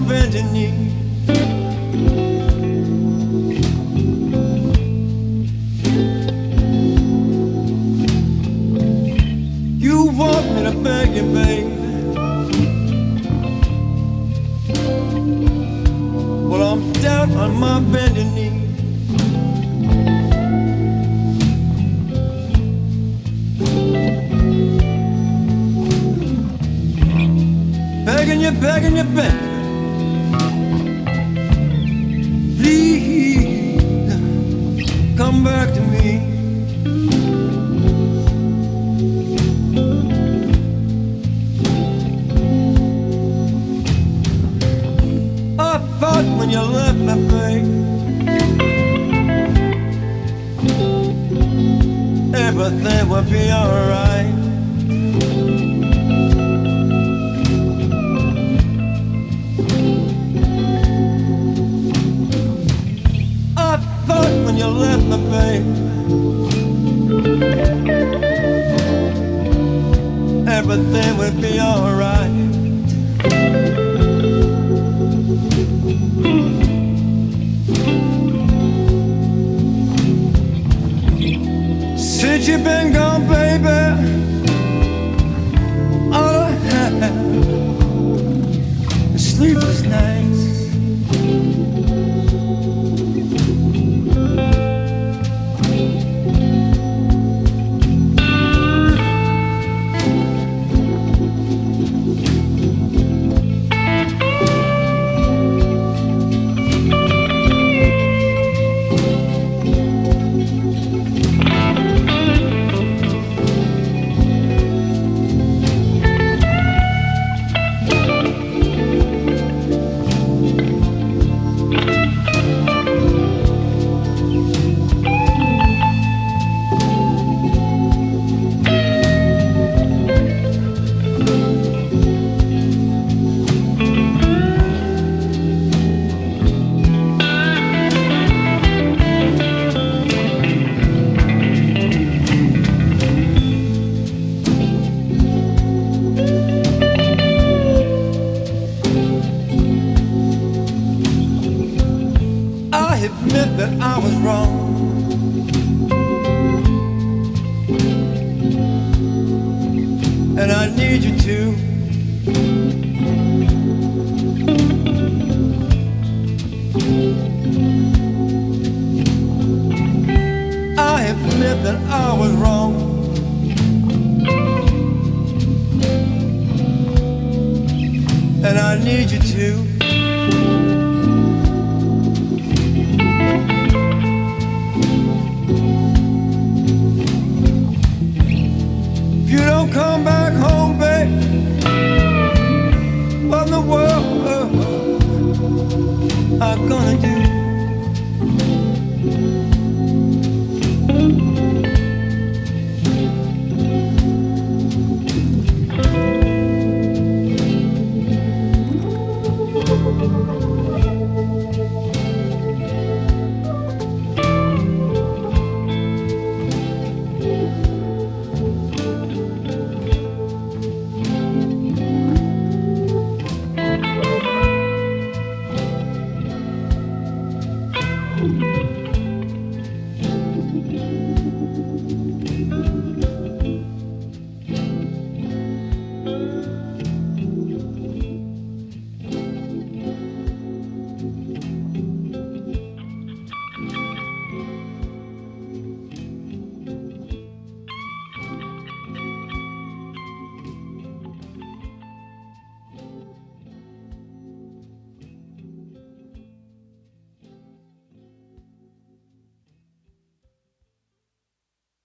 bended knee. You want me to beg you, baby. Well, I'm down on my bended knee. Begging you, begging you, begging. Please come back to me. I thought when you left me, babe, everything would be alright. When you left me, babe, everything would be alright. Since you've been gone, baby, all I have is sleepless nights. Admit that I was wrong, and I need you to. I admit that I was wrong, and I need you to.